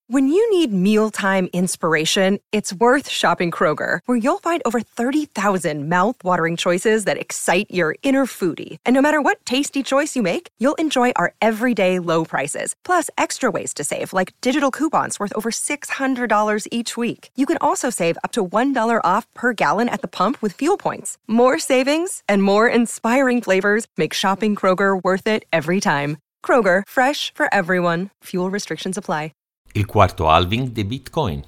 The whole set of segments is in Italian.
When you need mealtime inspiration, it's worth shopping Kroger, where you'll find over 30,000 mouth-watering choices that excite your inner foodie. And no matter what tasty choice you make, you'll enjoy our everyday low prices, plus extra ways to save, like digital coupons worth over $600 each week. You can also save up to $1 off per gallon at the pump with fuel points. More savings and more inspiring flavors make shopping Kroger worth it every time. Kroger, fresh for everyone. Fuel restrictions apply. Il quarto halving dei Bitcoin.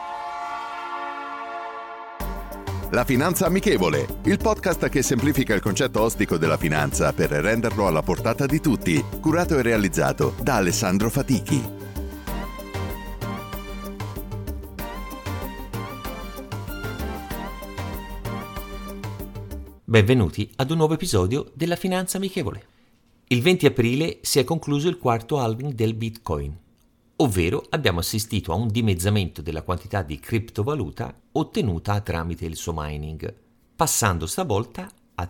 La Finanza Amichevole, il podcast che semplifica il concetto ostico della finanza per renderlo alla portata di tutti, curato e realizzato da Alessandro Fatichi. Benvenuti ad un nuovo episodio della Finanza Amichevole. Il 20 aprile si è concluso il quarto halving del Bitcoin, ovvero abbiamo assistito a un dimezzamento della quantità di criptovaluta ottenuta tramite il suo mining, passando stavolta a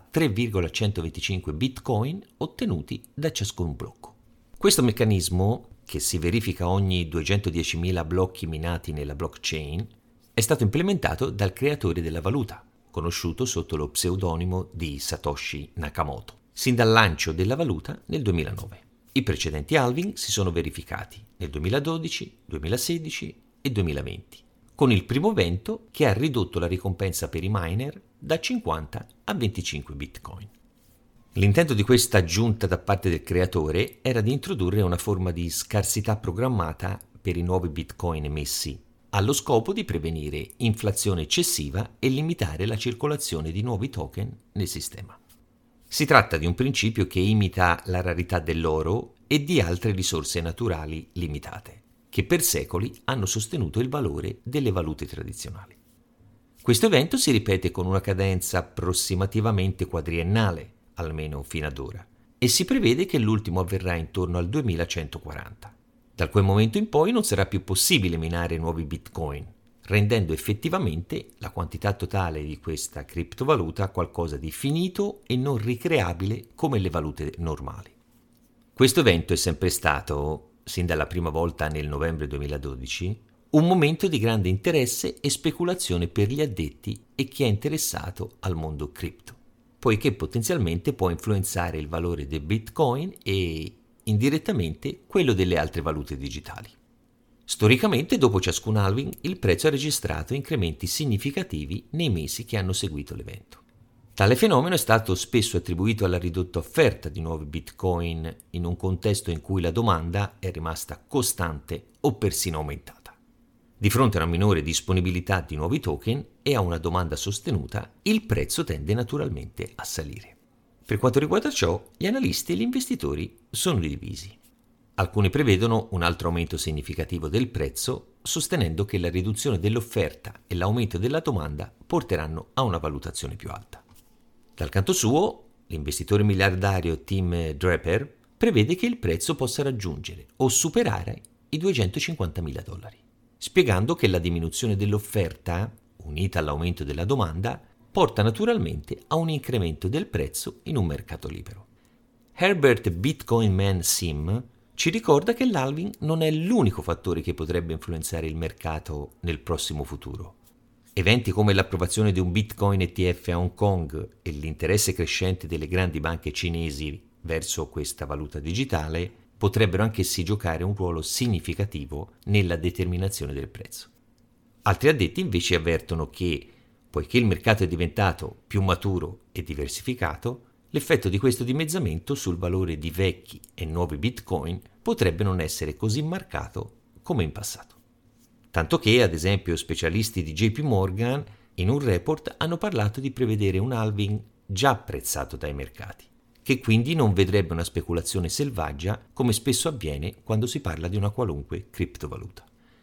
3,125 bitcoin ottenuti da ciascun blocco. Questo meccanismo, che si verifica ogni 210.000 blocchi minati nella blockchain, è stato implementato dal creatore della valuta, conosciuto sotto lo pseudonimo di Satoshi Nakamoto, sin dal lancio della valuta nel 2009. I precedenti halving si sono verificati nel 2012, 2016 e 2020, con il primo evento che ha ridotto la ricompensa per i miner da 50 a 25 bitcoin. L'intento di questa aggiunta da parte del creatore era di introdurre una forma di scarsità programmata per i nuovi bitcoin emessi, allo scopo di prevenire inflazione eccessiva e limitare la circolazione di nuovi token nel sistema. Si tratta di un principio che imita la rarità dell'oro e di altre risorse naturali limitate, che per secoli hanno sostenuto il valore delle valute tradizionali. Questo evento si ripete con una cadenza approssimativamente quadriennale, almeno fino ad ora, e si prevede che l'ultimo avverrà intorno al 2140. Da quel momento in poi non sarà più possibile minare nuovi bitcoin, rendendo effettivamente la quantità totale di questa criptovaluta qualcosa di finito e non ricreabile come le valute normali. Questo evento è sempre stato, sin dalla prima volta nel novembre 2012, un momento di grande interesse e speculazione per gli addetti e chi è interessato al mondo cripto, poiché potenzialmente può influenzare il valore del Bitcoin e, indirettamente, quello delle altre valute digitali. Storicamente, dopo ciascun halving, il prezzo ha registrato incrementi significativi nei mesi che hanno seguito l'evento. Tale fenomeno è stato spesso attribuito alla ridotta offerta di nuovi bitcoin in un contesto in cui la domanda è rimasta costante o persino aumentata. Di fronte a una minore disponibilità di nuovi token e a una domanda sostenuta, il prezzo tende naturalmente a salire. Per quanto riguarda ciò, gli analisti e gli investitori sono divisi. Alcuni prevedono un altro aumento significativo del prezzo, sostenendo che la riduzione dell'offerta e l'aumento della domanda porteranno a una valutazione più alta. Dal canto suo, l'investitore miliardario Tim Draper prevede che il prezzo possa raggiungere o superare i $250.000, spiegando che la diminuzione dell'offerta, unita all'aumento della domanda, porta naturalmente a un incremento del prezzo in un mercato libero. Herbert Bitcoin Man Sim ci ricorda che l'halving non è l'unico fattore che potrebbe influenzare il mercato nel prossimo futuro. Eventi come l'approvazione di un Bitcoin ETF a Hong Kong e l'interesse crescente delle grandi banche cinesi verso questa valuta digitale potrebbero anch'essi giocare un ruolo significativo nella determinazione del prezzo. Altri addetti invece avvertono che, poiché il mercato è diventato più maturo e diversificato, l'effetto di questo dimezzamento sul valore di vecchi e nuovi bitcoin potrebbe non essere così marcato come in passato. Tanto che, ad esempio, specialisti di JP Morgan in un report hanno parlato di prevedere un halving già apprezzato dai mercati, che quindi non vedrebbe una speculazione selvaggia come spesso avviene quando si parla di una qualunque criptovaluta.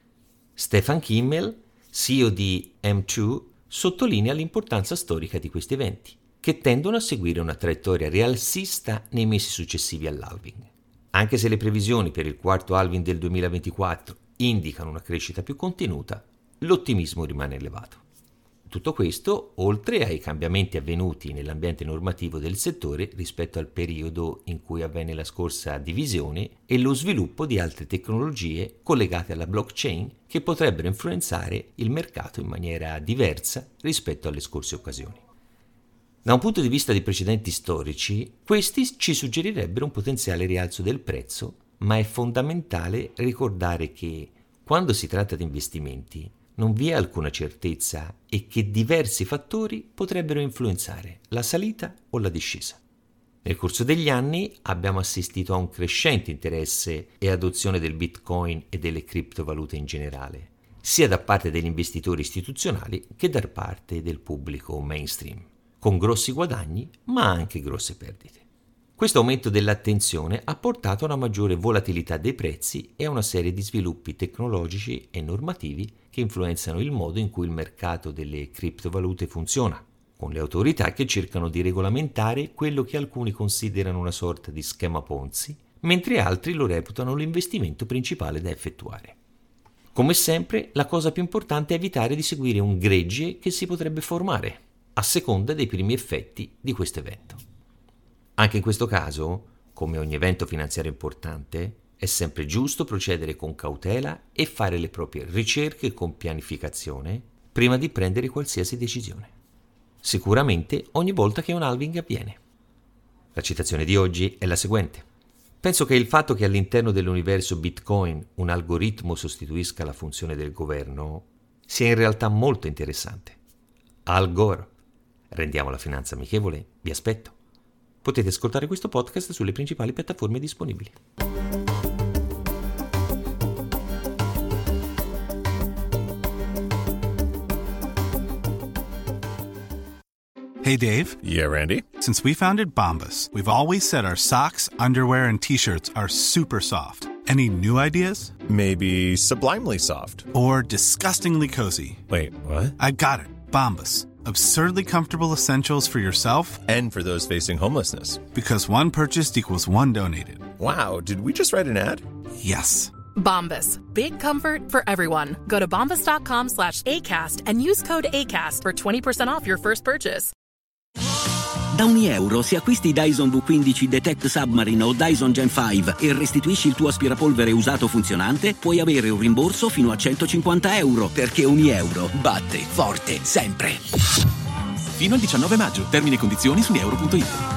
Stefan Kimmel, CEO di M2, sottolinea l'importanza storica di questi eventi, che tendono a seguire una traiettoria rialzista nei mesi successivi all'halving. Anche se le previsioni per il quarto halving del 2024 indicano una crescita più contenuta, l'ottimismo rimane elevato. Tutto questo oltre ai cambiamenti avvenuti nell'ambiente normativo del settore rispetto al periodo in cui avvenne la scorsa divisione e lo sviluppo di altre tecnologie collegate alla blockchain che potrebbero influenzare il mercato in maniera diversa rispetto alle scorse occasioni. Da un punto di vista di precedenti storici, questi ci suggerirebbero un potenziale rialzo del prezzo, ma è fondamentale ricordare che quando si tratta di investimenti non vi è alcuna certezza e che diversi fattori potrebbero influenzare la salita o la discesa. Nel corso degli anni abbiamo assistito a un crescente interesse e adozione del Bitcoin e delle criptovalute in generale, sia da parte degli investitori istituzionali che da parte del pubblico mainstream, con grossi guadagni ma anche grosse perdite. Questo aumento dell'attenzione ha portato a una maggiore volatilità dei prezzi e a una serie di sviluppi tecnologici e normativi che influenzano il modo in cui il mercato delle criptovalute funziona, con le autorità che cercano di regolamentare quello che alcuni considerano una sorta di schema Ponzi, mentre altri lo reputano l'investimento principale da effettuare. Come sempre, la cosa più importante è evitare di seguire un gregge che si potrebbe formare, a seconda dei primi effetti di questo evento. Anche in questo caso, come ogni evento finanziario importante, è sempre giusto procedere con cautela e fare le proprie ricerche con pianificazione prima di prendere qualsiasi decisione. Sicuramente ogni volta che un halving avviene. La citazione di oggi è la seguente. Penso che il fatto che all'interno dell'universo Bitcoin un algoritmo sostituisca la funzione del governo sia in realtà molto interessante. Al Gore. Rendiamo la finanza amichevole, vi aspetto. Potete ascoltare questo podcast sulle principali piattaforme disponibili. Hey, Dave. Yeah, Randy? Since we founded Bombas, we've always said our socks, underwear, and T-shirts are super soft. Any new ideas? Maybe sublimely soft. Or disgustingly cozy. Wait, what? I got it. Bombas. Absurdly comfortable essentials for yourself And for those facing homelessness. because one purchased equals one donated. Wow, did we just write an ad? Yes. Bombas. Big comfort for everyone. Go to bombas.com/ACAST and use code ACAST for 20% off your first purchase. Da €1 se acquisti Dyson V15 Detect Submarine o Dyson Gen 5 e restituisci il tuo aspirapolvere usato funzionante, puoi avere un rimborso fino a €150, perché €1 batte forte sempre. Fino al 19 maggio. Termini e condizioni su euro.it.